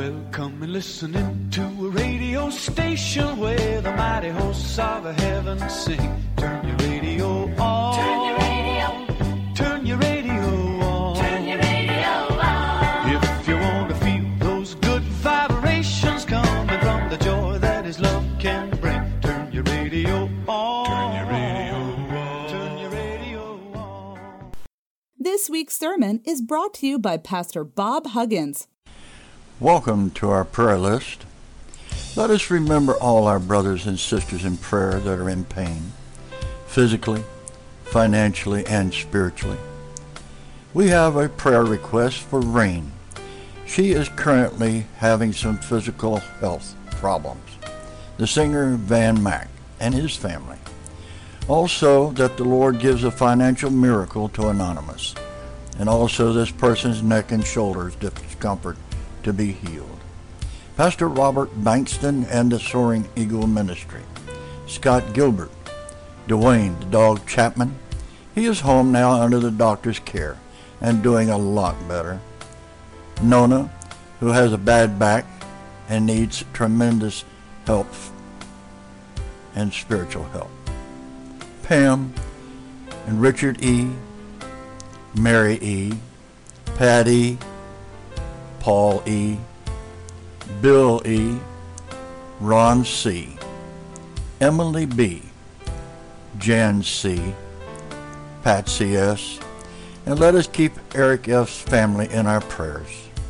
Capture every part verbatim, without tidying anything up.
Welcome and listening to a radio station where the mighty hosts of heaven sing. Turn your radio on. Turn your radio. Turn your radio on. Turn your radio on. If you want to feel those good vibrations coming from the joy that His love can bring, turn your radio on. Turn your radio on. Turn your radio on. This week's sermon is brought to you by Pastor Bob Huggins. Welcome to our prayer list. Let us remember all our brothers and sisters in prayer that are in pain, physically, financially, and spiritually. We have a prayer request for Rain. She is currently having some physical health problems. The singer Van Mack and his family. Also, that the Lord gives a financial miracle to Anonymous, and also this person's neck and shoulders discomfort to be healed. Pastor Robert Bankston and the Soaring Eagle Ministry. Scott Gilbert. Dwayne the Dog Chapman. He is home now under the doctor's care and doing a lot better. Nona, who has a bad back and needs tremendous help and spiritual help. Pam and Richard E., Mary E., Pat E., Paul E., Bill E., Ron C., Emily B., Jan C., Patsy S., and let us keep Eric F.'s family in our prayers.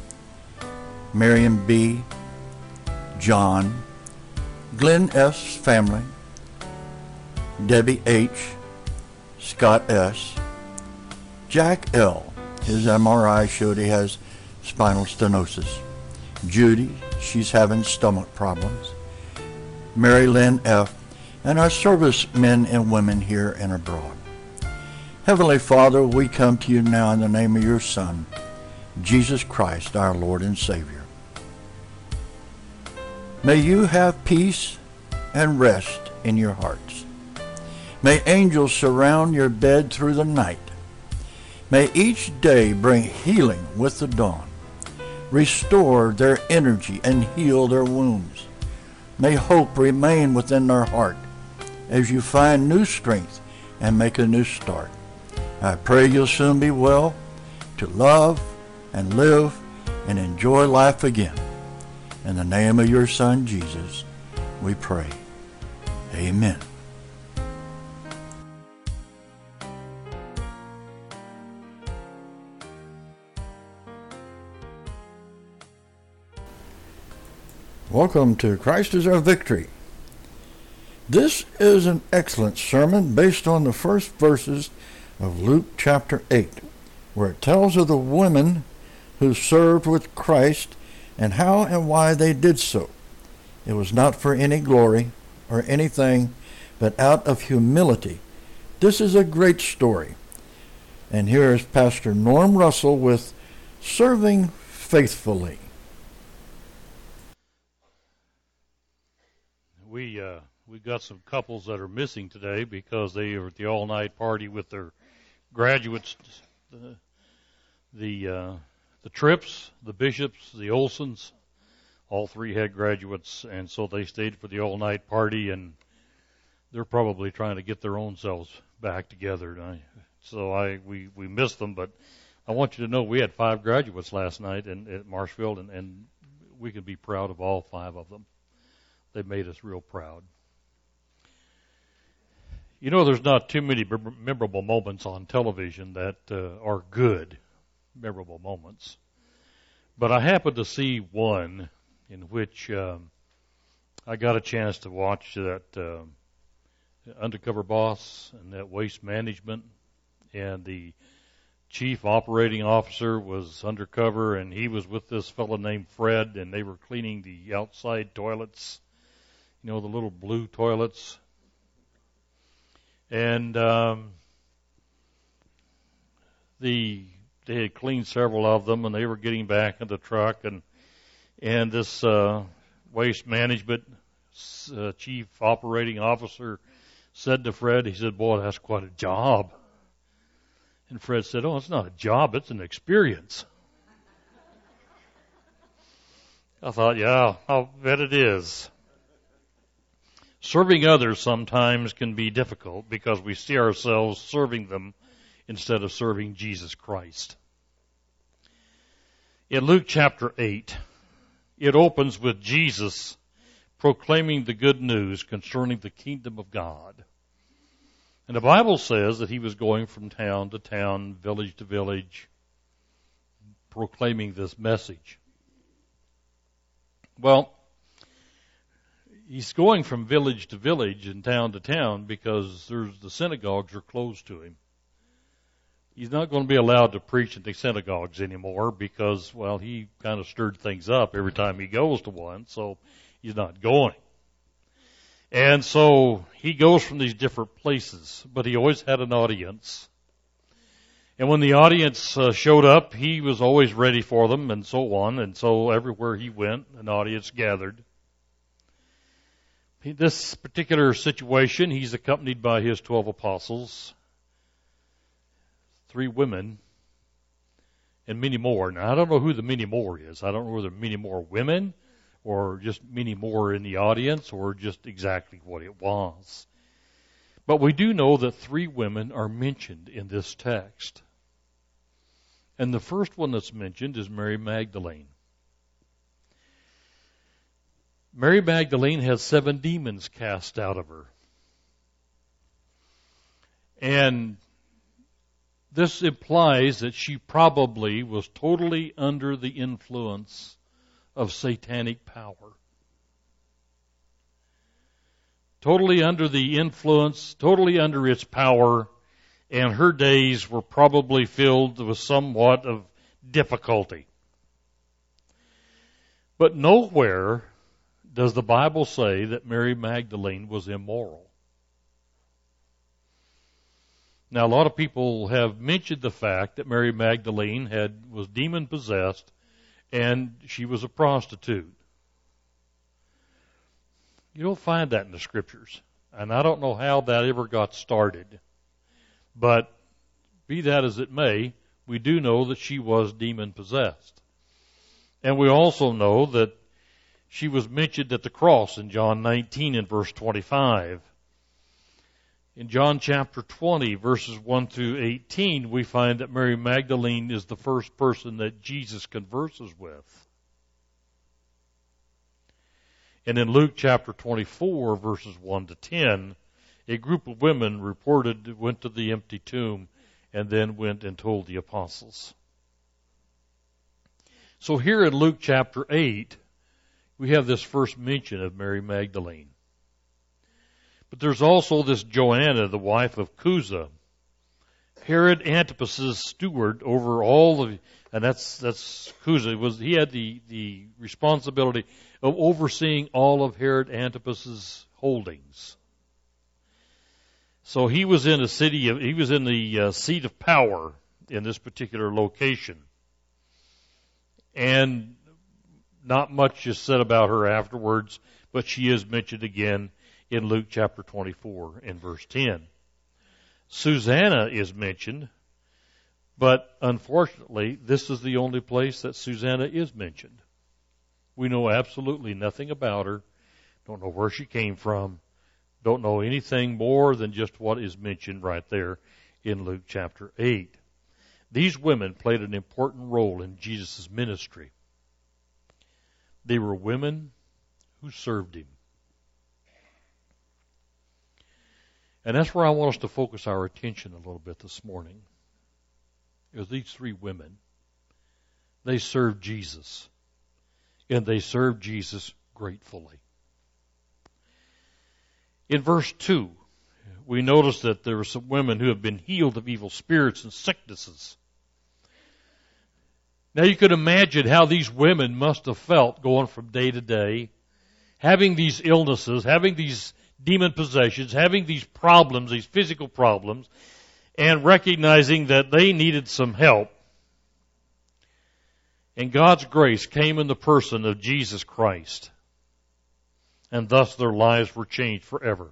Miriam B., John, Glenn F.'s family, Debbie H., Scott S., Jack L., his M R I showed he has spinal stenosis. Judy, she's having stomach problems. Mary Lynn F., and our servicemen and women here and abroad. Heavenly Father, we come to you now in the name of your Son, Jesus Christ, our Lord and Savior. May you have peace and rest in your hearts. May angels surround your bed through the night. May each day bring healing with the dawn. Restore their energy and heal their wounds. May hope remain within their heart as you find new strength and make a new start. I pray you'll soon be well to love and live and enjoy life again. In the name of your Son, Jesus, we pray. Amen. Welcome to Christ is Our Victory. This is an excellent sermon based on the first verses of Luke chapter eight, where it tells of the women who served with Christ and how and why they did so. It was not for any glory or anything, but out of humility. This is a great story. And here is Pastor Norm Russell with Serving Faithfully. We uh, we got some couples that are missing today because they were at the all-night party with their graduates, the the, uh, the Trips, the Bishops, the Olsons. All three had graduates, and so they stayed for the all-night party, and they're probably trying to get their own selves back together. And I, so I we, we missed them, but I want you to know we had five graduates last night in, at Marshfield, and, and we can be proud of all five of them. They made us real proud. You know, there's not too many memorable moments on television that uh, are good, memorable moments. But I happened to see one in which um, I got a chance to watch that uh, Undercover Boss and that Waste Management, and the chief operating officer was undercover, and he was with this fellow named Fred, and they were cleaning the outside toilets. You know, the little blue toilets. And um, the they had cleaned several of them, and they were getting back in the truck, and and this uh, waste management uh, chief operating officer said to Fred, he said, "Boy, that's quite a job." And Fred said, "Oh, it's not a job, it's an experience." I thought, yeah, I'll bet it is. Serving others sometimes can be difficult because we see ourselves serving them instead of serving Jesus Christ. In Luke chapter eight, it opens with Jesus proclaiming the good news concerning the kingdom of God. And the Bible says that he was going from town to town, village to village, proclaiming this message. Well, he's going from village to village and town to town because there's the synagogues are closed to him. He's not going to be allowed to preach in the synagogues anymore because, well, he kind of stirred things up every time he goes to one, so he's not going. And so he goes from these different places, but he always had an audience. And when the audience uh, showed up, he was always ready for them and so on. And so everywhere he went, an audience gathered. In this particular situation, he's accompanied by his twelve apostles, three women, and many more. Now, I don't know who the many more is. I don't know whether many more women or just many more in the audience or just exactly what it was. But we do know that three women are mentioned in this text. And the first one that's mentioned is Mary Magdalene. Mary Magdalene has seven demons cast out of her. And this implies that she probably was totally under the influence of satanic power. Totally under the influence, totally under its power, and her days were probably filled with somewhat of difficulty. But nowhere does the Bible say that Mary Magdalene was immoral. Now, a lot of people have mentioned the fact that Mary Magdalene had was demon-possessed and she was a prostitute. You don't find that in the Scriptures. And I don't know how that ever got started. But be that as it may, we do know that she was demon-possessed. And we also know that she was mentioned at the cross in John nineteen and verse twenty-five. In John chapter twenty, verses one through eighteen, we find that Mary Magdalene is the first person that Jesus converses with. And in Luke chapter twenty-four, verses one to ten, a group of women reported went to the empty tomb and then went and told the apostles. So here in Luke chapter eight, we have this first mention of Mary Magdalene. But there's also this Joanna, the wife of Chuza, Herod Antipas's steward over all the, and that's that's Chuza. Was he had the the responsibility of overseeing all of Herod Antipas's holdings. So he was in a city of, he was in the uh, seat of power in this particular location, and not much is said about her afterwards, but she is mentioned again in Luke chapter twenty-four and verse ten. Susanna is mentioned, but unfortunately, this is the only place that Susanna is mentioned. We know absolutely nothing about her, don't know where she came from, don't know anything more than just what is mentioned right there in Luke chapter eight. These women played an important role in Jesus' ministry. They were women who served him. And that's where I want us to focus our attention a little bit this morning. Is these three women. They served Jesus. And they served Jesus gratefully. In verse two, we notice that there were some women who have been healed of evil spirits and sicknesses. Now you can imagine how these women must have felt going from day to day, having these illnesses, having these demon possessions, having these problems, these physical problems, and recognizing that they needed some help. And God's grace came in the person of Jesus Christ. And thus their lives were changed forever.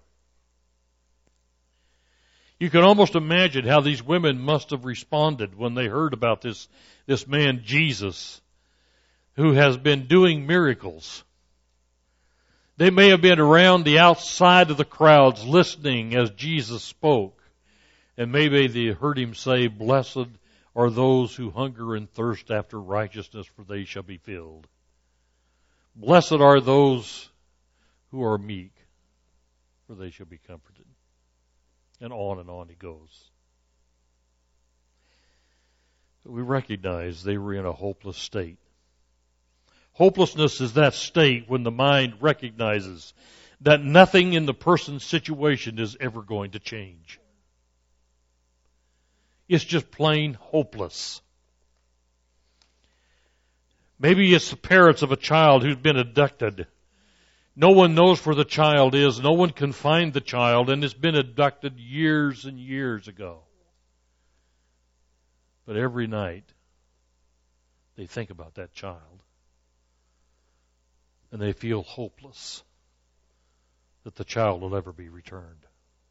You can almost imagine how these women must have responded when they heard about this, this man Jesus who has been doing miracles. They may have been around the outside of the crowds listening as Jesus spoke. And maybe they heard him say, "Blessed are those who hunger and thirst after righteousness, for they shall be filled. Blessed are those who are meek, for they shall be comforted." And on and on he goes. But we recognize they were in a hopeless state. Hopelessness is that state when the mind recognizes that nothing in the person's situation is ever going to change. It's just plain hopeless. Maybe it's the parents of a child who's been abducted. No one knows where the child is. No one can find the child, and it's been abducted years and years ago. But every night, they think about that child. And they feel hopeless that the child will ever be returned.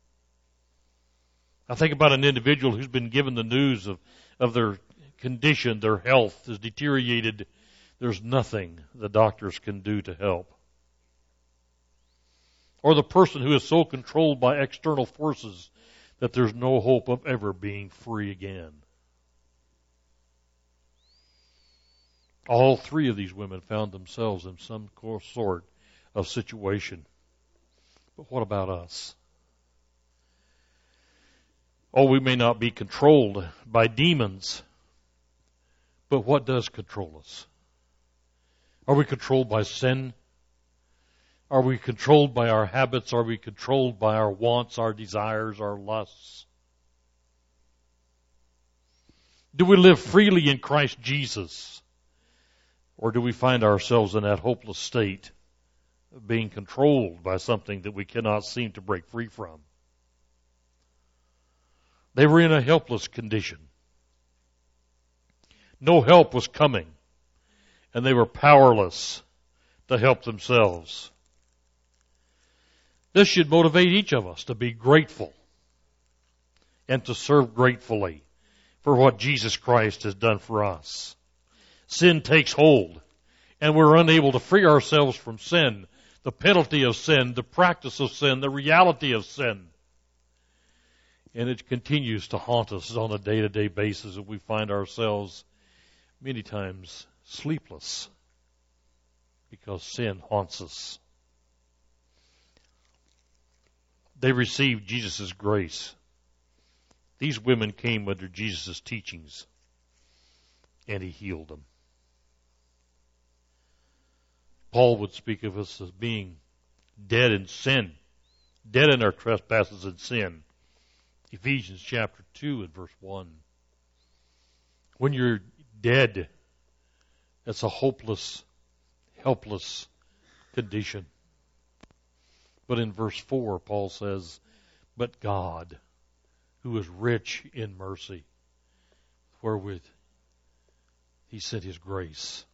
I think about an individual who's been given the news of, of their condition, their health is deteriorated. There's nothing the doctors can do to help. Or the person who is so controlled by external forces that there's no hope of ever being free again. All three of these women found themselves in some sort of situation. But what about us? Oh, we may not be controlled by demons, but what does control us? Are we controlled by sin? Are we controlled by our habits? Are we controlled by our wants, our desires, our lusts? Do we live freely in Christ Jesus? Or do we find ourselves in that hopeless state of being controlled by something that we cannot seem to break free from? They were in a helpless condition. No help was coming, and they were powerless to help themselves. This should motivate each of us to be grateful and to serve gratefully for what Jesus Christ has done for us. Sin takes hold, and we're unable to free ourselves from sin, the penalty of sin, the practice of sin, the reality of sin. And it continues to haunt us on a day-to-day basis, and we find ourselves many times sleepless because sin haunts us. They received Jesus' grace. These women came under Jesus' teachings, and he healed them. Paul would speak of us as being dead in sin, dead in our trespasses and sin. Ephesians chapter two and verse one. When you're dead, that's a hopeless, helpless condition. But in verse four, Paul says, "But God, who is rich in mercy, wherewith he sent his grace."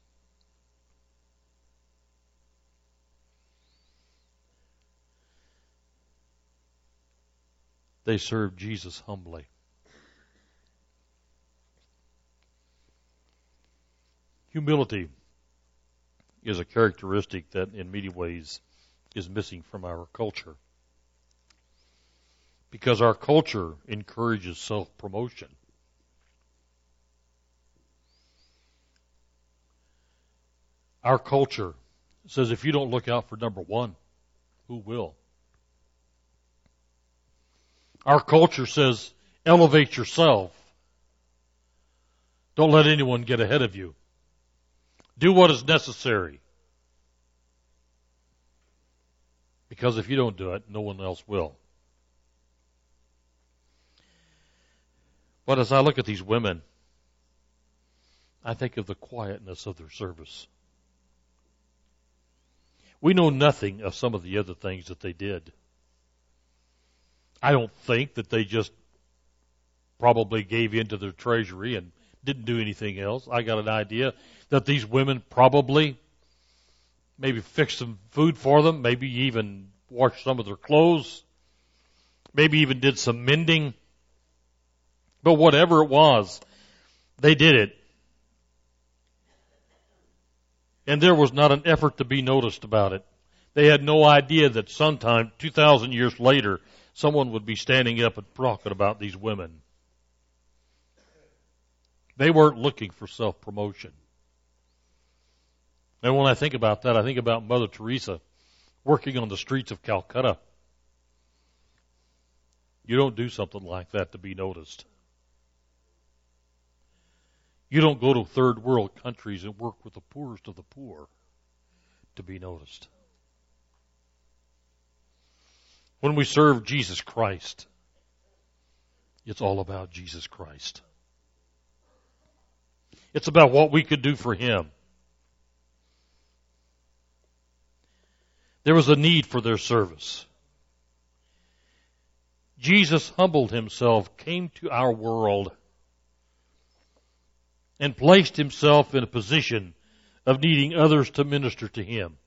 They served Jesus humbly. Humility is a characteristic that in many ways is missing from our culture. Because our culture encourages self-promotion. Our culture says if you don't look out for number one, who will? Our culture says, elevate yourself. Don't let anyone get ahead of you. Do what is necessary. Because if you don't do it, no one else will. But as I look at these women, I think of the quietness of their service. We know nothing of some of the other things that they did. I don't think that they just probably gave into their treasury and didn't do anything else. I got an idea that these women probably maybe fixed some food for them, maybe even washed some of their clothes, maybe even did some mending. But whatever it was, they did it. And there was not an effort to be noticed about it. They had no idea that sometime, two thousand years later, someone would be standing up and talking about these women. They weren't looking for self-promotion. And when I think about that, I think about Mother Teresa working on the streets of Calcutta. You don't do something like that to be noticed. You don't go to third world countries and work with the poorest of the poor to be noticed. When we serve Jesus Christ, it's all about Jesus Christ. It's about what we could do for Him. There was a need for their service. Jesus humbled Himself, came to our world, and placed Himself in a position of needing others to minister to Him.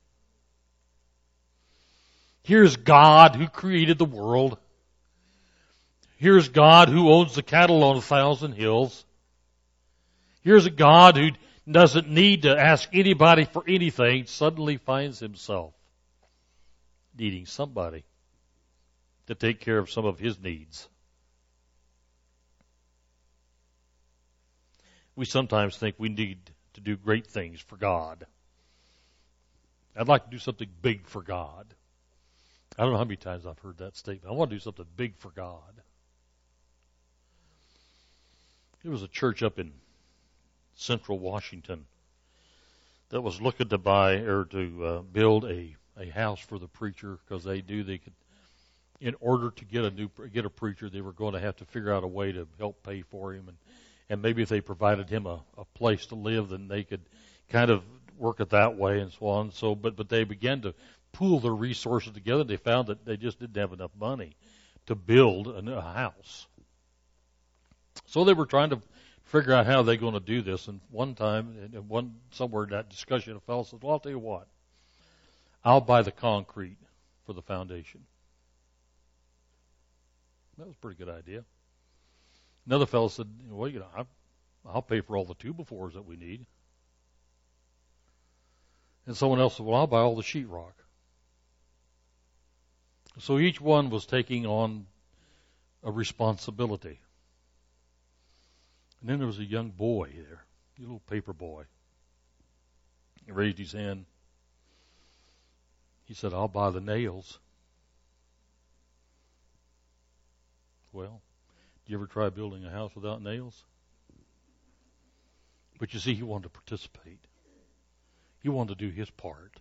Here's God who created the world. Here's God who owns the cattle on a thousand hills. Here's a God who doesn't need to ask anybody for anything, suddenly finds Himself needing somebody to take care of some of His needs. We sometimes think we need to do great things for God. I'd like to do something big for God. I don't know how many times I've heard that statement. I want to do something big for God. There was a church up in central Washington that was looking to buy or to uh, build a, a house for the preacher, because they knew they could, in order to get a new get a preacher, they were going to have to figure out a way to help pay for him, and and maybe if they provided him a, a place to live, then they could kind of work it that way and so on. So, but but they began to pool their resources together. They found that they just didn't have enough money to build a, a house. So they were trying to figure out how they're going to do this. And one time, and one somewhere in that discussion, a fellow said, "Well, I'll tell you what. I'll buy the concrete for the foundation." That was a pretty good idea. Another fellow said, "Well, you know, I'll pay for all the two by fours that we need." And someone else said, "Well, I'll buy all the sheetrock." So each one was taking on a responsibility. And then there was a young boy there, a little paper boy. He raised his hand. He said, "I'll buy the nails." Well, do you ever try building a house without nails? But you see, he wanted to participate. He wanted to do his part.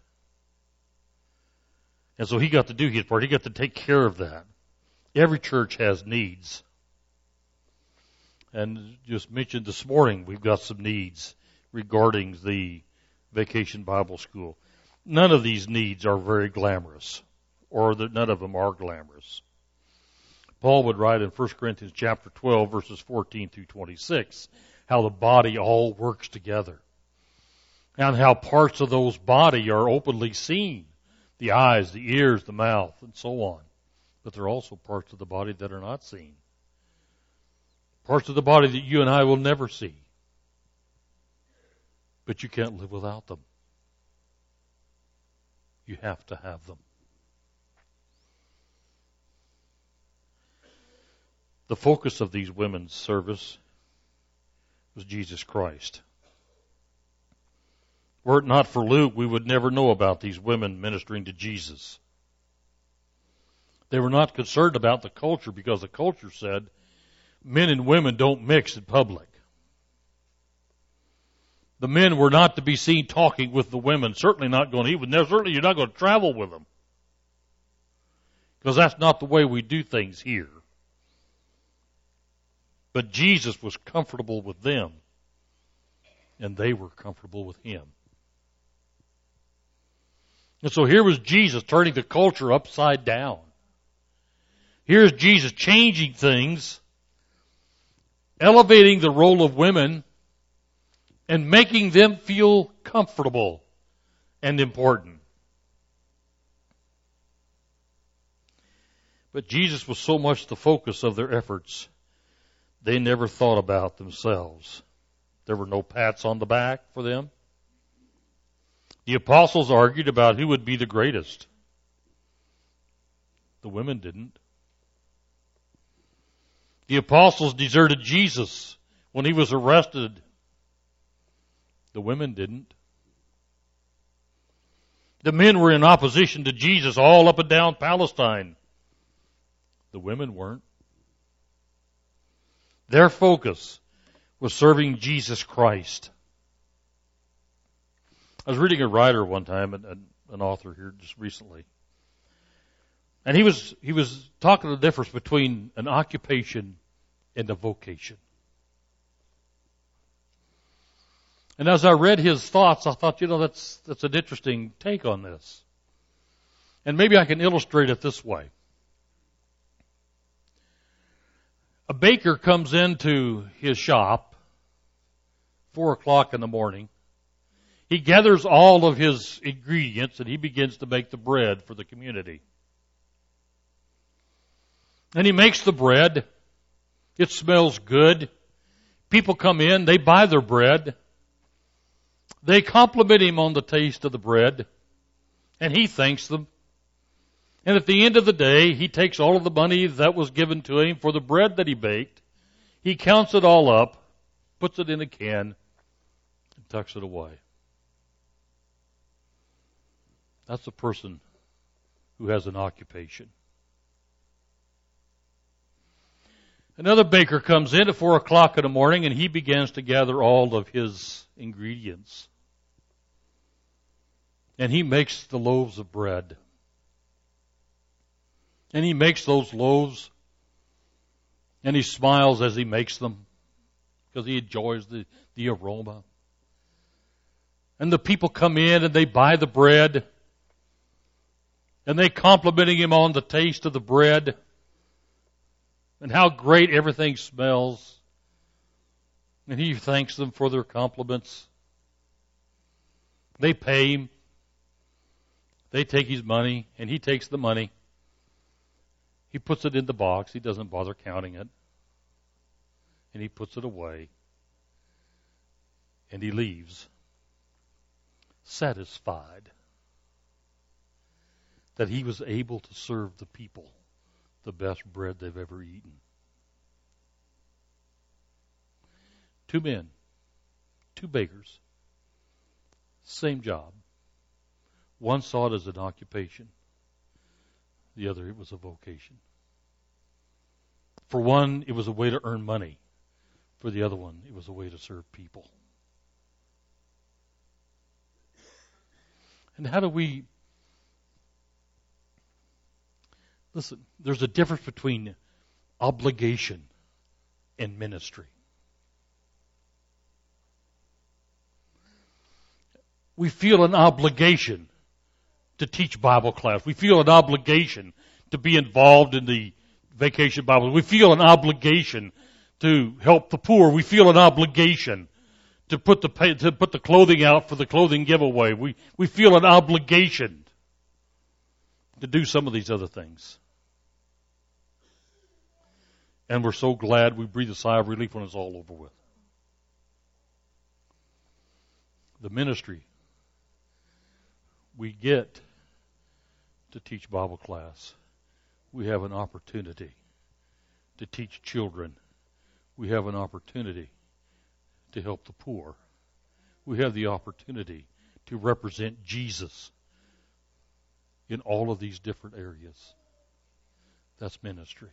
And so he got to do his part. He got to take care of that. Every church has needs. And just mentioned this morning, we've got some needs regarding the Vacation Bible School. None of these needs are very glamorous, or that none of them are glamorous. Paul would write in First Corinthians chapter twelve, verses fourteen through twenty-six, how the body all works together, and how parts of those body are openly seen, the eyes, the ears, the mouth, and so on. But there are also parts of the body that are not seen. Parts of the body that you and I will never see. But you can't live without them. You have to have them. The focus of these women's service was Jesus Christ. Were it not for Luke, we would never know about these women ministering to Jesus. They were not concerned about the culture, because the culture said men and women don't mix in public. The men were not to be seen talking with the women, certainly not going to eat with them. Certainly you're not going to travel with them, because that's not the way we do things here. But Jesus was comfortable with them, and they were comfortable with Him. And so here was Jesus turning the culture upside down. Here's Jesus changing things, elevating the role of women, and making them feel comfortable and important. But Jesus was so much the focus of their efforts, they never thought about themselves. There were no pats on the back for them. The apostles argued about who would be the greatest. The women didn't. The apostles deserted Jesus when he was arrested. The women didn't. The men were in opposition to Jesus all up and down Palestine. The women weren't. Their focus was serving Jesus Christ. I was reading a writer one time, an, an author here just recently, and he was he was talking the difference between an occupation and a vocation. And as I read his thoughts, I thought, you know, that's that's an interesting take on this. And maybe I can illustrate it this way. A baker comes into his shop, four o'clock in the morning. He gathers all of his ingredients and he begins to make the bread for the community. And he makes the bread. It smells good. People come in, they buy their bread. They compliment him on the taste of the bread. And he thanks them. And at the end of the day, he takes all of the money that was given to him for the bread that he baked. He counts it all up, puts it in a can, and tucks it away. That's a person who has an occupation. Another baker comes in at four o'clock in the morning and he begins to gather all of his ingredients. And he makes the loaves of bread. And he makes those loaves and he smiles as he makes them because he enjoys the, the aroma. And the people come in and they buy the bread. And they complimenting him on the taste of the bread and how great everything smells. And he thanks them for their compliments. They pay him. They take his money, and he takes the money. He puts it in the box. He doesn't bother counting it. And he puts it away. And he leaves, satisfied that he was able to serve the people the best bread they've ever eaten. Two men, two bakers, same job. One saw it as an occupation. The other, it was a vocation. For one, it was a way to earn money. For the other one, it was a way to serve people. And how do we... Listen, there's a difference between obligation and ministry. We feel an obligation to teach Bible class. We feel an obligation to be involved in the Vacation Bible. We feel an obligation to help the poor. We feel an obligation to put the pay, to put the clothing out for the clothing giveaway. We we feel an obligation to do some of these other things. And we're so glad we breathe a sigh of relief when it's all over with. The ministry we get to teach Bible class. We have an opportunity to teach children. We have an opportunity to help the poor. We have the opportunity to represent Jesus in all of these different areas. That's ministry.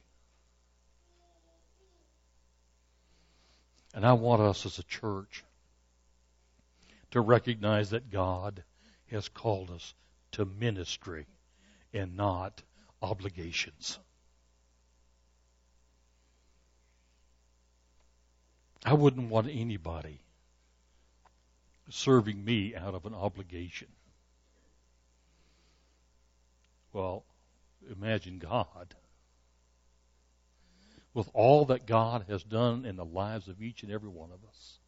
And I want us as a church to recognize that God has called us to ministry and not obligations. I wouldn't want anybody serving me out of an obligation. Well, imagine God. With all that God has done in the lives of each and every one of us,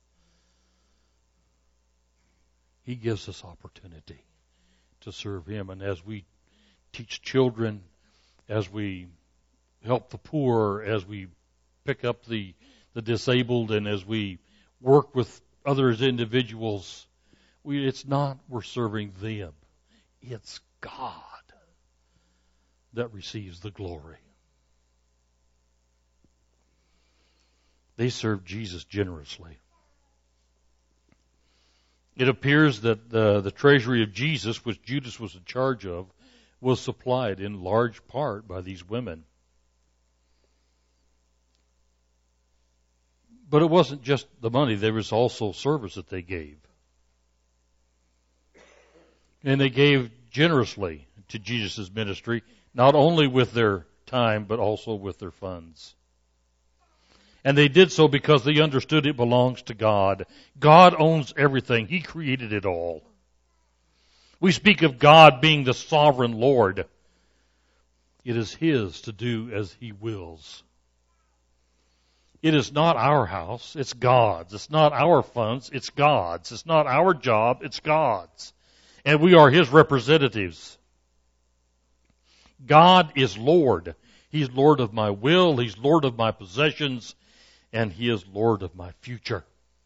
He gives us opportunity to serve Him. And as we teach children, as we help the poor, as we pick up the, the disabled, and as we work with others individuals, We, it's not we're serving them. It's God that receives the glory. They served Jesus generously. It appears that the, the treasury of Jesus, which Judas was in charge of, was supplied in large part by these women. But it wasn't just the money. There was also service that they gave. And they gave generously to Jesus' ministry, not only with their time, but also with their funds. And they did so because they understood it belongs to God. God owns everything. He created it all. We speak of God being the sovereign Lord. It is His to do as He wills. It is not our house, it's God's. It's not our funds, it's God's. It's not our job, it's God's. And we are His representatives. God is Lord. He's Lord of my will, He's Lord of my possessions, and He is Lord of my future.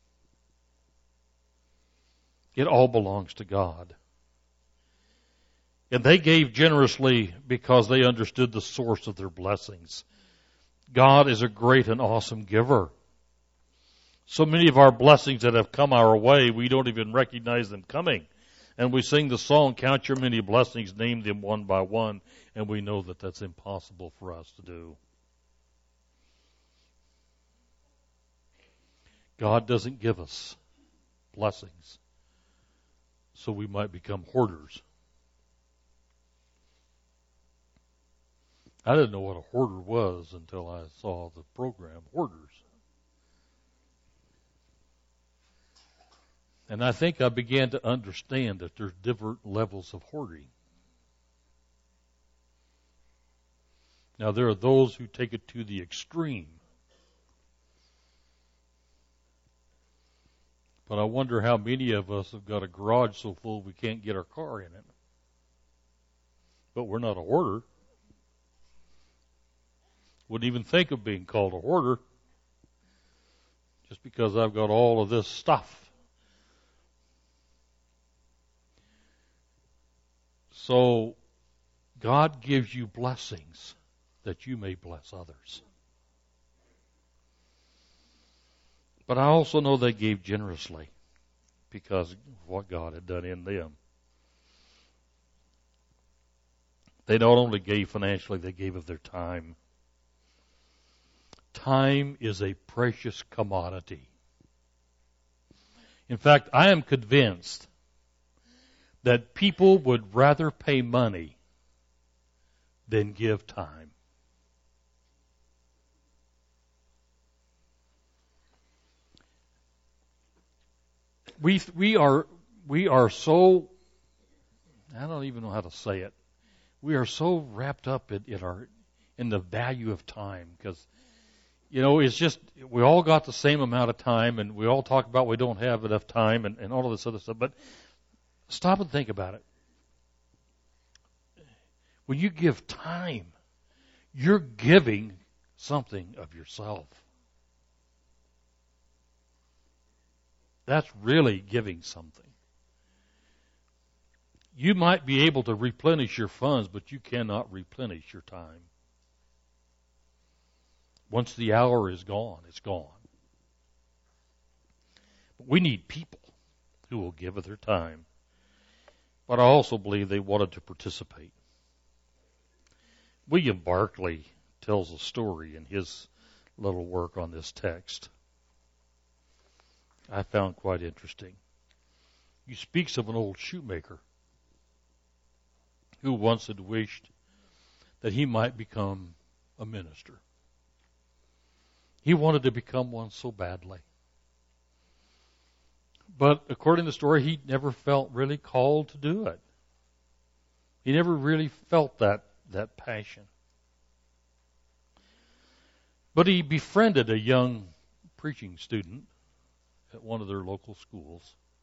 It all belongs to God. And they gave generously because they understood the source of their blessings. God is a great and awesome giver. So many of our blessings that have come our way, we don't even recognize them coming. And we sing the song, "Count your many blessings, name them one by one," and we know that that's impossible for us to do. God doesn't give us blessings so we might become hoarders. I didn't know what a hoarder was until I saw the program, Hoarders. And I think I began to understand that there's different levels of hoarding. Now, there are those who take it to the extreme. But I wonder how many of us have got a garage so full we can't get our car in it. But we're not a hoarder. Wouldn't even think of being called a hoarder just because I've got all of this stuff. So God gives you blessings that you may bless others. But I also know they gave generously because of what God had done in them. They not only gave financially, they gave of their time. Time is a precious commodity. In fact, I am convinced that people would rather pay money than give time. We we are we are so, I don't even know how to say it. We are so wrapped up in, in our in the value of time because, you know, it's just, we all got the same amount of time, and we all talk about we don't have enough time and, and all of this other stuff. But stop and think about it. When you give time, you're giving something of yourself. That's really giving something. You might be able to replenish your funds, but you cannot replenish your time. Once the hour is gone, it's gone. But we need people who will give of their time. But I also believe they wanted to participate. William Barclay tells a story in his little work on this text I found quite interesting. He speaks of an old shoemaker who once had wished that he might become a minister. He wanted to become one so badly. But according to the story, he never felt really called to do it. He never really felt that, that passion. But he befriended a young preaching student at one of their local schools.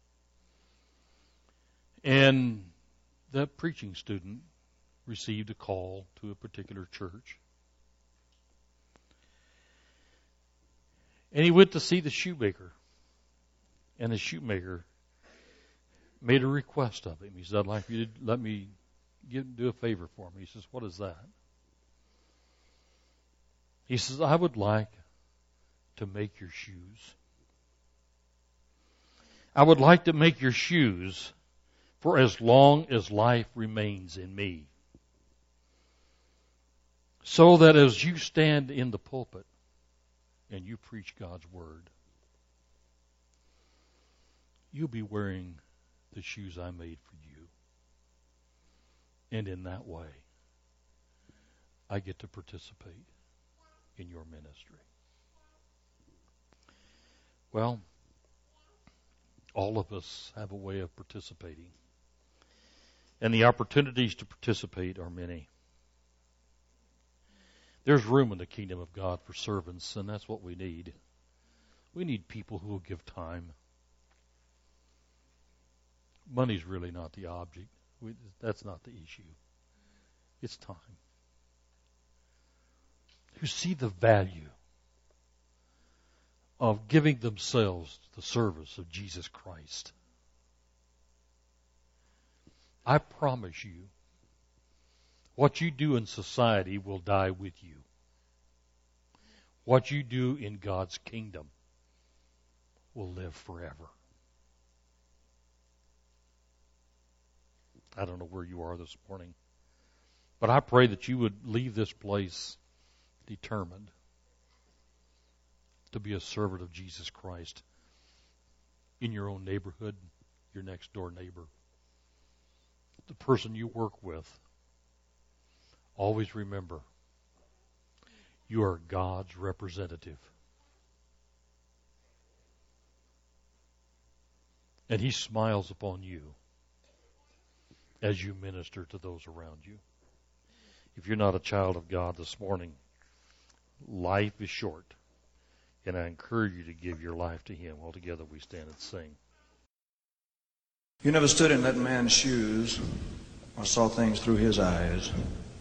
And that preaching student received a call to a particular church. And he went to see the shoemaker. And the shoemaker made a request of him. He said, I'd like you to let me get, do a favor for me. He says, what is that? He says, I would like to make your shoes. I would like to make your shoes for as long as life remains in me, so that as you stand in the pulpit and you preach God's word, you'll be wearing the shoes I made for you. And in that way, I get to participate in your ministry. Well, all of us have a way of participating. And the opportunities to participate are many. There's room in the kingdom of God for servants, and that's what we need. We need people who will give time. Money's really not the object. We, that's not the issue. It's time. Who see the value of giving themselves to the service of Jesus Christ. I promise you, what you do in society will die with you. What you do in God's kingdom will live forever. I don't know where you are this morning, but I pray that you would leave this place determined to be a servant of Jesus Christ in your own neighborhood, your next door neighbor, the person you work with. Always remember, you are God's representative. And He smiles upon you as you minister to those around you. If you're not a child of God this morning, life is short. And I encourage you to give your life to Him. All together we stand and sing. You never stood in that man's shoes or saw things through his eyes,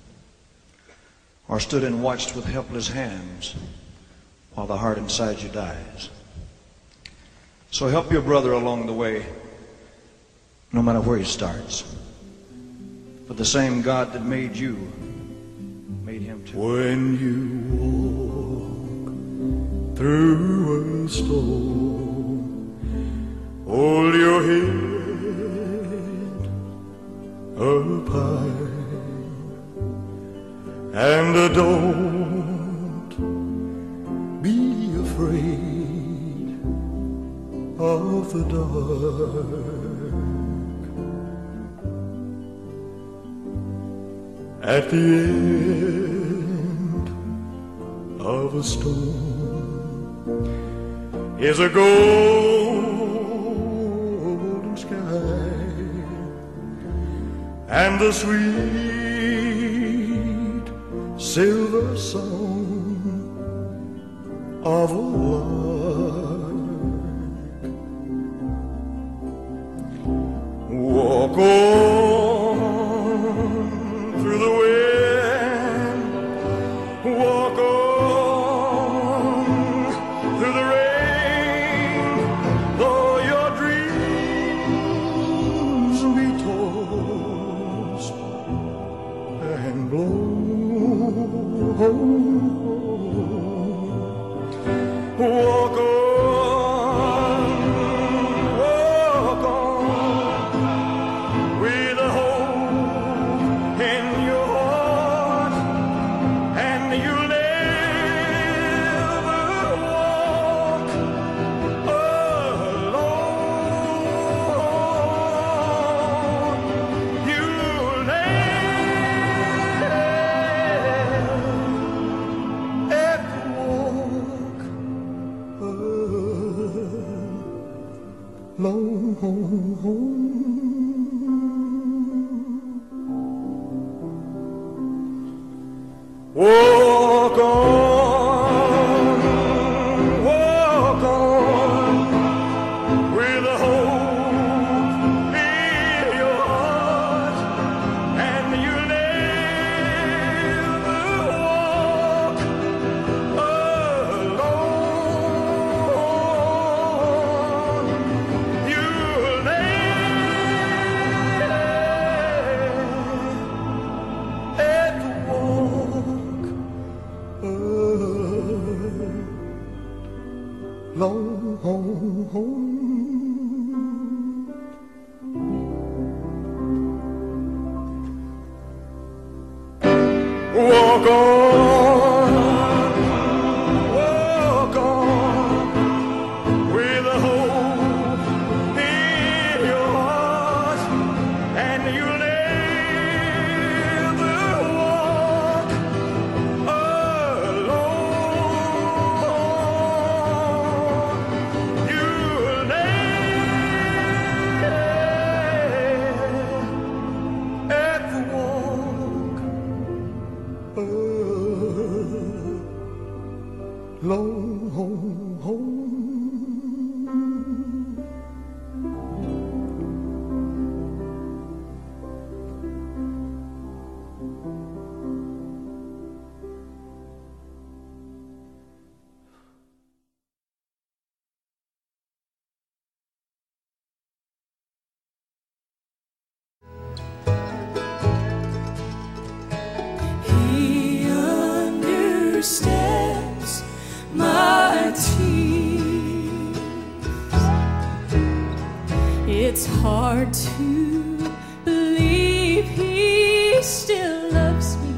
or stood and watched with helpless hands while the heart inside you dies. So help your brother along the way, no matter where he starts. But the same God that made you made him too. When you walk through a storm, hold your head up high, and don't be afraid of the dark. At the end of a storm is a golden sky, and the sweet silver song of a lark. Walk on through the wind, walk on through the rain, though your dreams be tossed and blown. Walk on, walk on, with a hope in your heart, and you'll never walk alone. You'll never ever walk alone. Walk on, walk on, with a hope in your heart, and you'll never walk alone. You'll never Walk on, walk on, with a hope in your heart, and you'll never walk alone. You'll never walk He understands my tears. It's hard to believe he still loves me,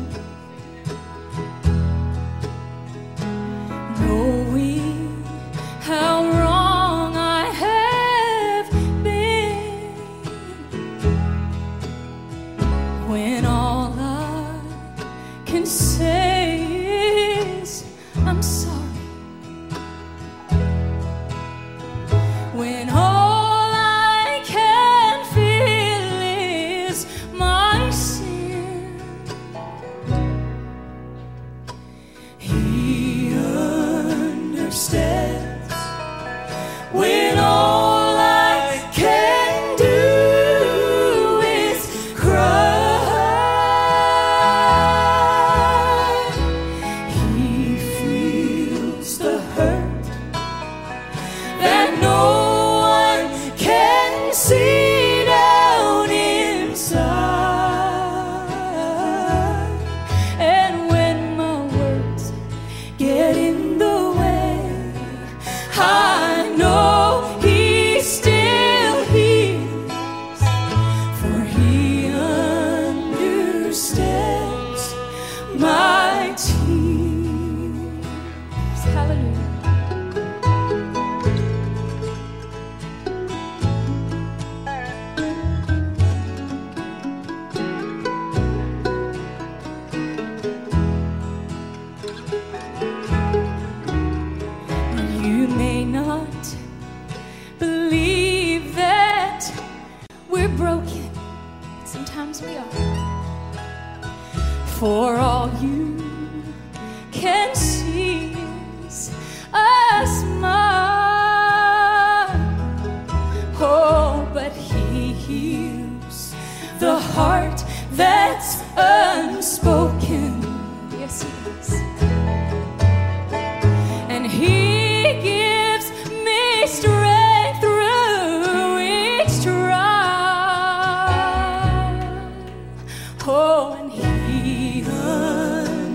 knowing how wrong I have been, when all I can say is I'm sorry, when all I can feel is my sin. He understands when all I can do is cry. He feels the hurt that no one can see down inside. And when my words get in the way, I know he still hears, for he understands my tears. Hallelujah. You may not believe that we're broken. Sometimes we are. For all you can see is a smile. Oh, but he hears the heart that's unspoken. Yes, he is. And he gives me strength through each trial. Oh, and he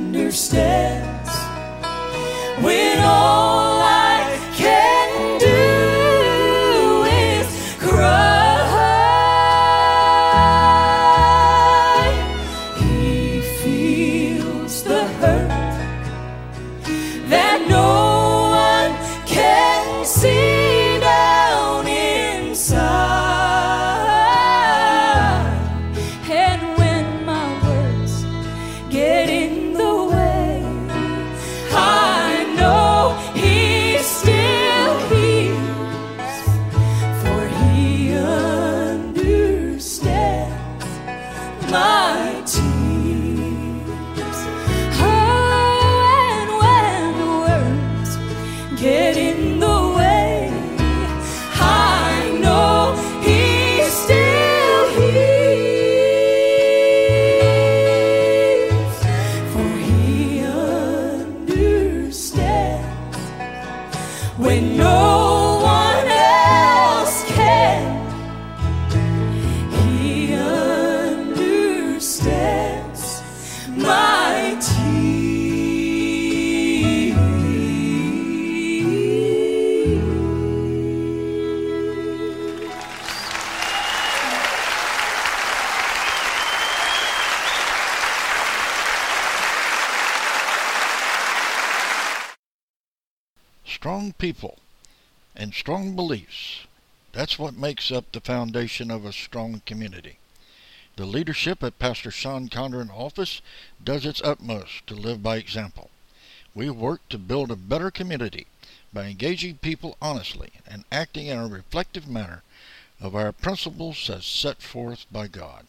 strong people and strong beliefs. That's what makes up the foundation of a strong community. The leadership at Pastor Sean Condren office does its utmost to live by example. We work to build a better community by engaging people honestly and acting in a reflective manner of our principles as set forth by God.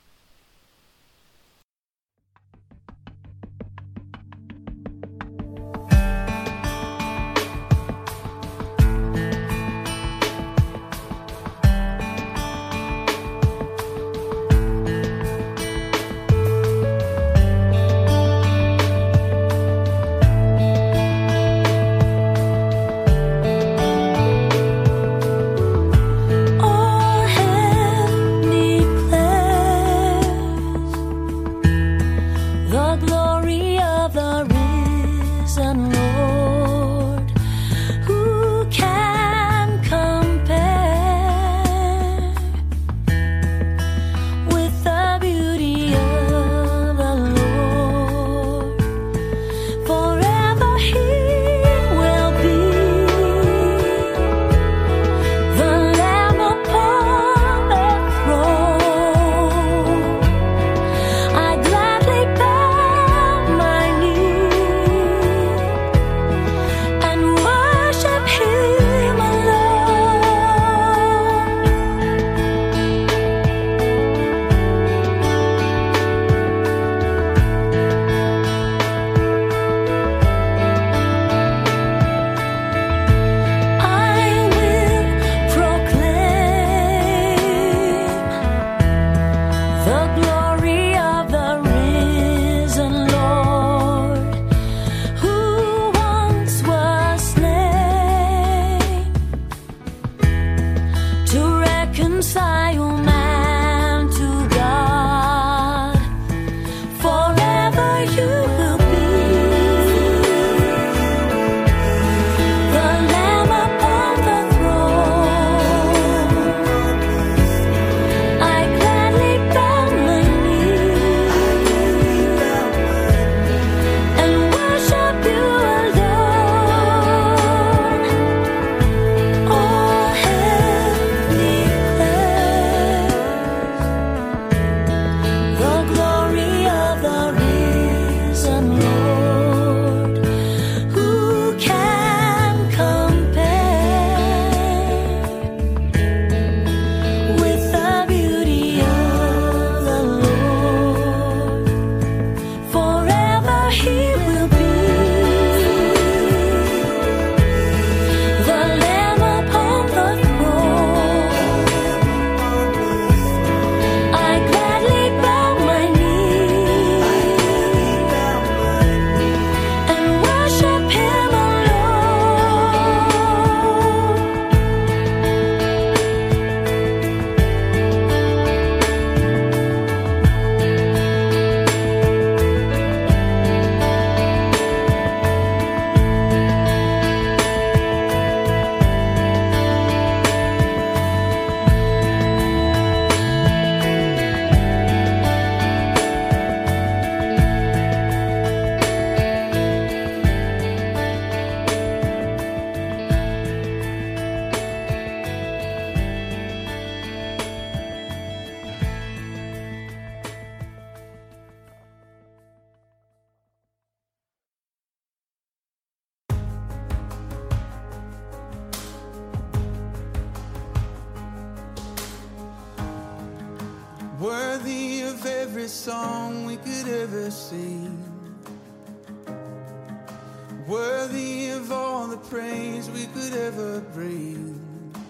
All heaven declares the glory of the risen Lord. Who can compare with the beauty of the Lord? Forever He will be the Lamb upon the throne. I gladly bow my knee and worship Him alone. I will proclaim the glory of the risen Lord, who once was slain to reconcile man to God. Forever you will be the Lamb upon the throne. I gladly bow my knee and worship you alone. All heaven declares the glory of the risen Lord. Who can compare with the beauty of the Lord? Forever He will be the Lamb upon the throne. I gladly bow my knee and worship Him Worthy of every song we could ever sing, worthy of all the praise we could ever bring,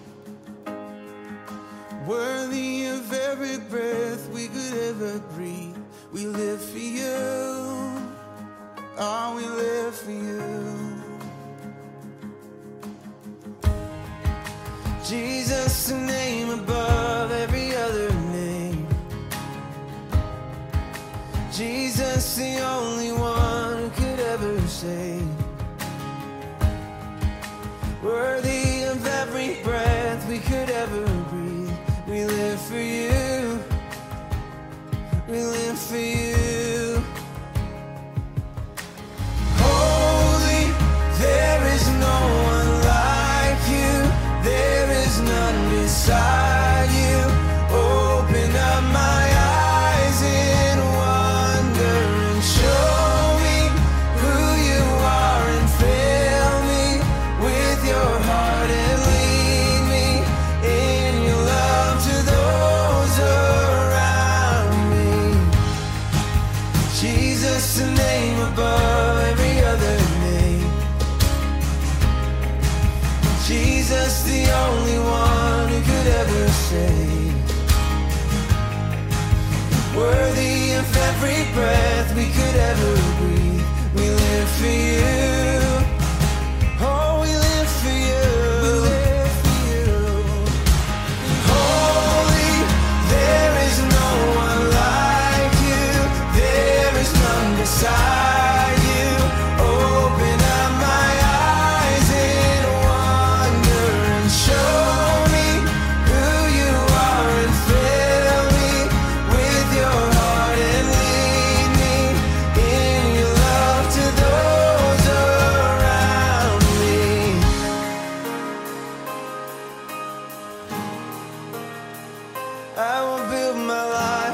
worthy of every breath we could ever breathe. We live for you, oh, we live for you. Jesus, the name above every other name. Jesus, the only one who could ever save. Worthy of every breath we could ever breathe. We live for you. We live for you. Holy, there is no one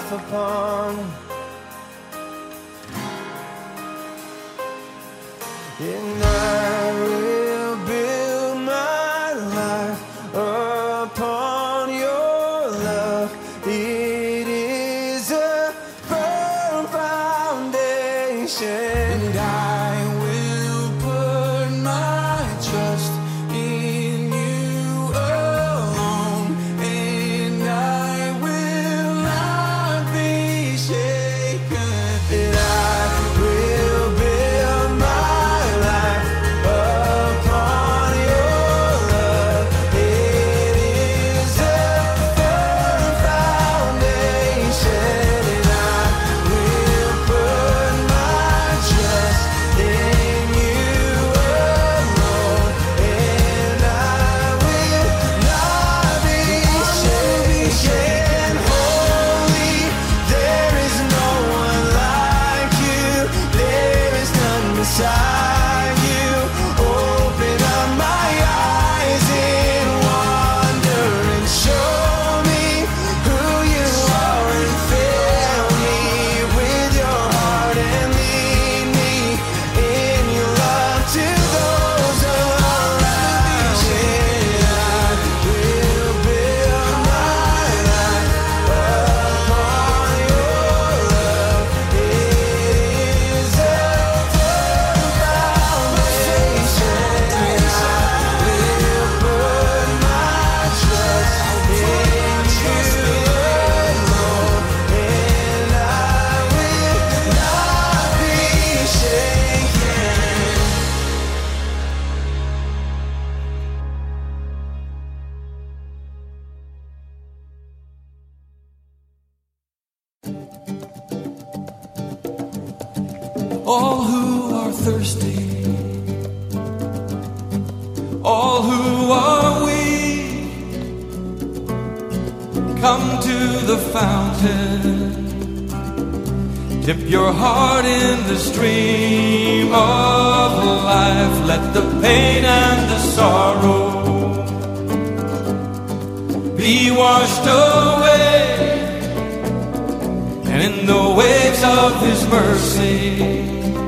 life upon. And I will build my life upon your love. It is a firm foundation. And I will put my trust in you alone. And I will not be shaken. And I will build my life upon your love. It is a firm foundation. And I will put my trust in you alone. And I will not be shaken. Holy, there is no one like you. There is none beside you. Open up my eyes in wonder and show me who you are, and fill me with your heart and lead me in your love to those around me. I will build my life upon your love. It is a firm foundation. And I will put my trust in you alone. And I will not be shaken. All who are thirsty, all who are weak, come to the fountain. Dip your heart in the stream of life. Let the pain and the sorrow be washed away. And in the waves of His mercy,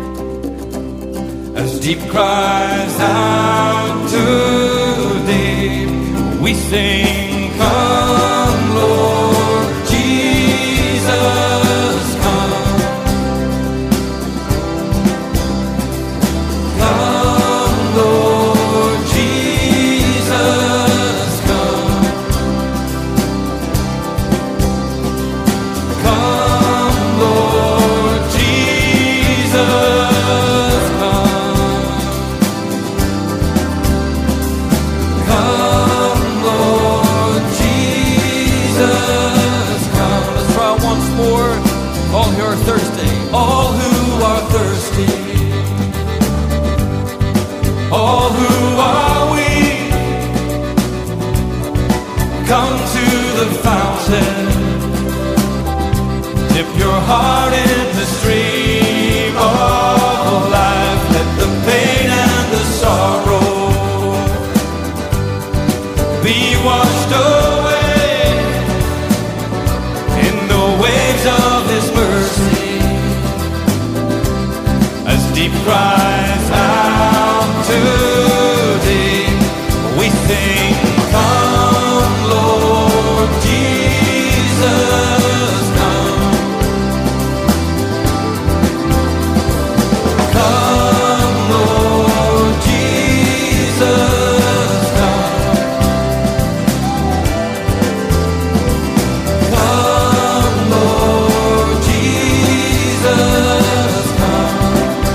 as deep cries out to deep, we sing, come Lord Jesus, come. Come Lord Jesus, come. Come Lord Jesus, come. Come Lord Jesus, come. Let's try once more. All who are thirsty, all who are thirsty, all who are weak, come to the fountain. Dip your heart in the stream of life. Let the pain and the sorrow be washed away in the waves of His mercy, as deep cries out to deep, we sing, come Lord Jesus, come. Come Lord Jesus, come. Come Lord Jesus, come.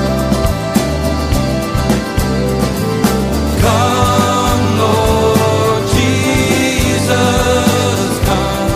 Come Lord Jesus, come.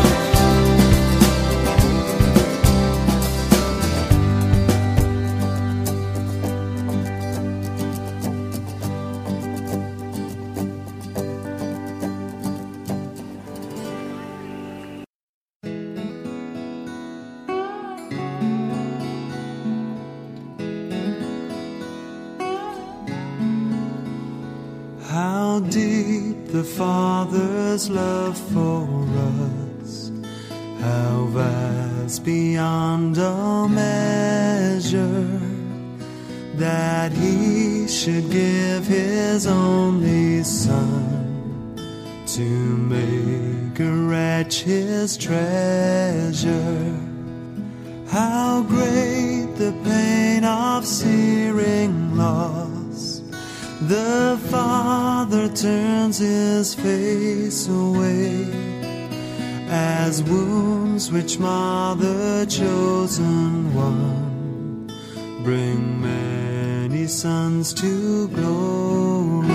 How deep the Father's love for us, how vast beyond all measure, that he should give his only Son to make a wretch his treasure. How great the pain of searing loss! The Father turns his face away, as wounds which mar the chosen one bring many sons to glory.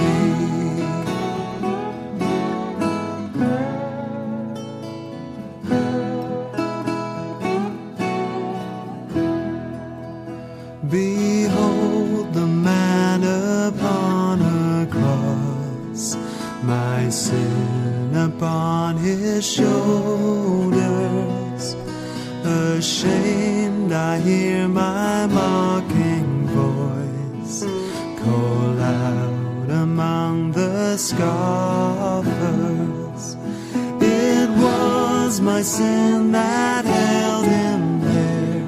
Behold the man upon a cross, my sin upon his shoulders. Ashamed I hear my mocking voice call out among the scoffers. It was my sin that held him there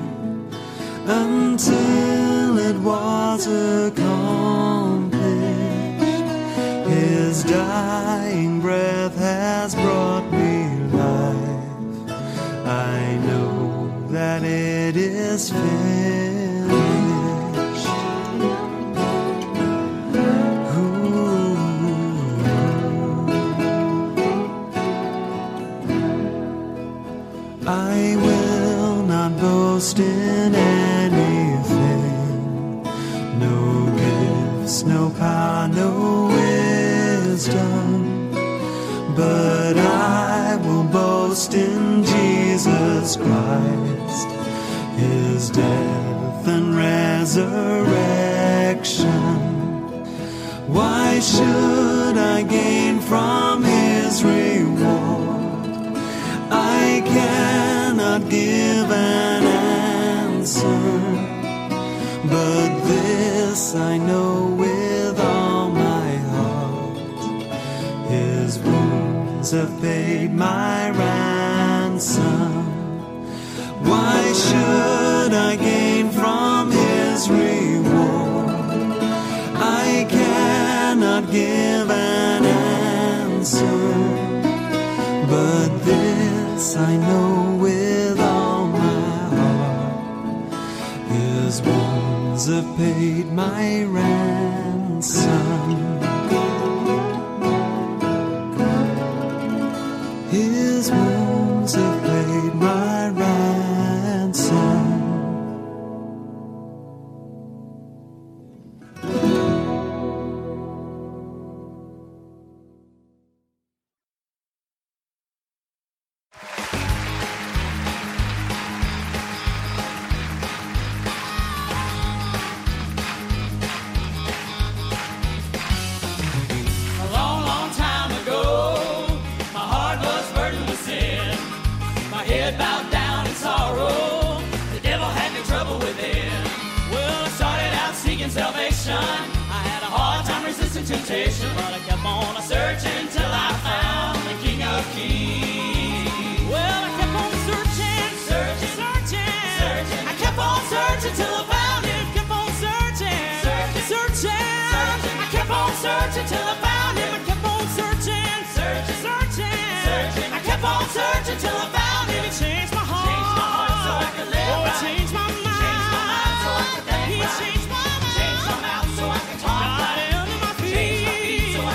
until it was accomplished. His dying breath has brought me life. I know that it is finished. Ooh. I will not boast in anything, no gifts, no power, no wisdom, but I will boast in Jesus Christ, his death and resurrection. Why should I gain from his reward? I cannot give an answer, but this I know with all my heart: his wounds have paid my ransom. Why should I gain from his reward? I cannot give an answer, but this I know with all my heart: his wounds have paid my ransom. His wounds have paid my ransom. A long, long time ago, my heart was burdened with sin. My head bowed down in sorrow. The devil had me trouble within. Well, I started out seeking salvation. I had a hard time resisting temptation, but I kept on searching till I found the King of Kings. Well, I kept on searching, searching, searching, searching. I kept on searching till I found him. Kept on searching, searching, searching, searching. I kept on searching till I found him. I kept on searching, searching, searching, searching. I kept on searching till I found him. He changed my heart, changed my heart so I could live right. Oh, changed my mind, changed my mind so I could think right. He changed my mind, changed my mouth so I could talk right. Got under my feet, changed my feet so I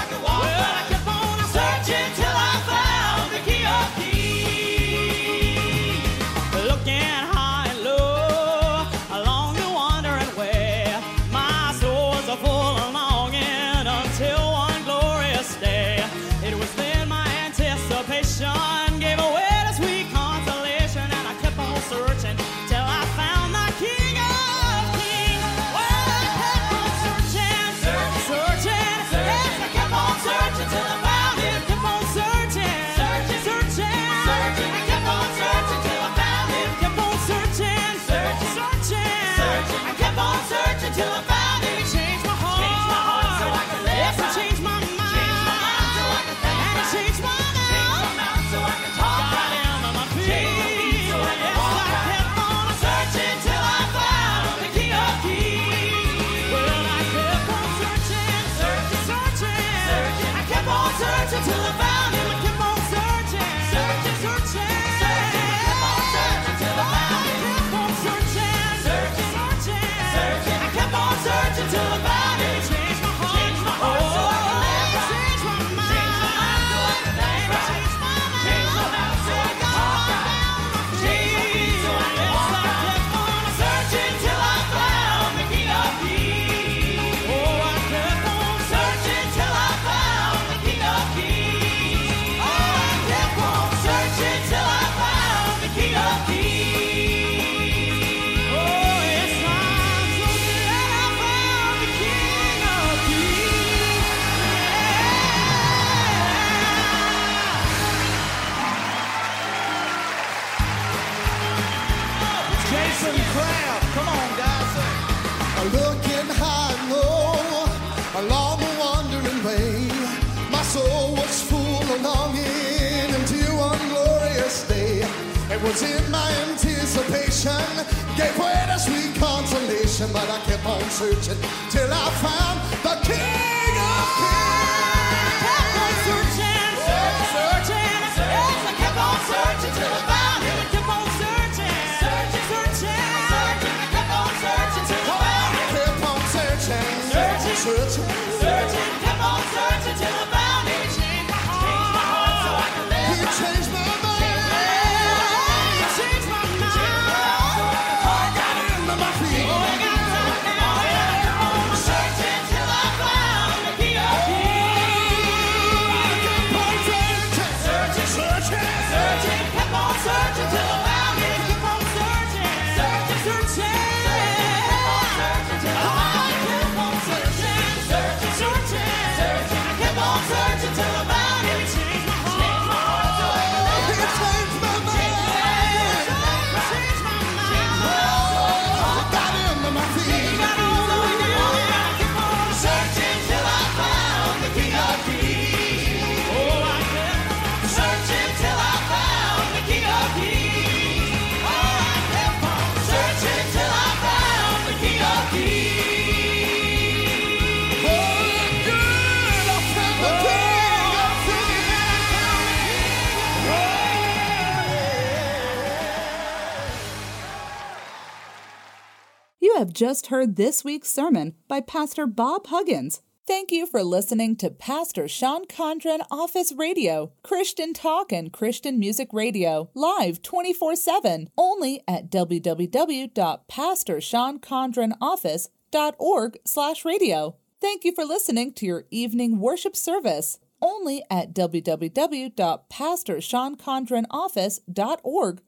was in my anticipation, gave way to sweet consolation, but I kept on searching till I found the King of Kings. Kept on searching, searching, searching. I kept on searching till I found him. I kept on searching, searching, searching, searching. I kept on searching till I found him. Kept on searching, Searching, searching, searching. Kept on searching till I found him. He changed my heart, changed my heart so I can live. He changed my mind. He changed my mind. I got into my feet. Oh, I got right now. I kept on searching till I found the King of Kings. Kept on searching, Searching, searching, searching, kept on searching till I found him. Kept on searching, searching, searching, kept on searching till I found him. Kept on searching, searching, searching, searching. I kept on searching till I found him. He changed my heart, so I can live. He changed my mind. Changed my mind. I got into my feet. Got all the way down and I kept on searching till I found the King of Kings. Oh, I kept on searching till I found the King of Kings. Oh, I kept on searching till I found the King of Kings. Oh, good, I found the King of Kings. You have just heard this week's sermon by Pastor Bob Huggins. Thank you for listening to Pastor Sean Condren Office Radio, Christian Talk and Christian Music Radio, live twenty-four seven, only at w w w dot pastor sean condren office dot org slash radio. Thank you for listening to your evening worship service, only at w w w dot pastor sean condren office dot org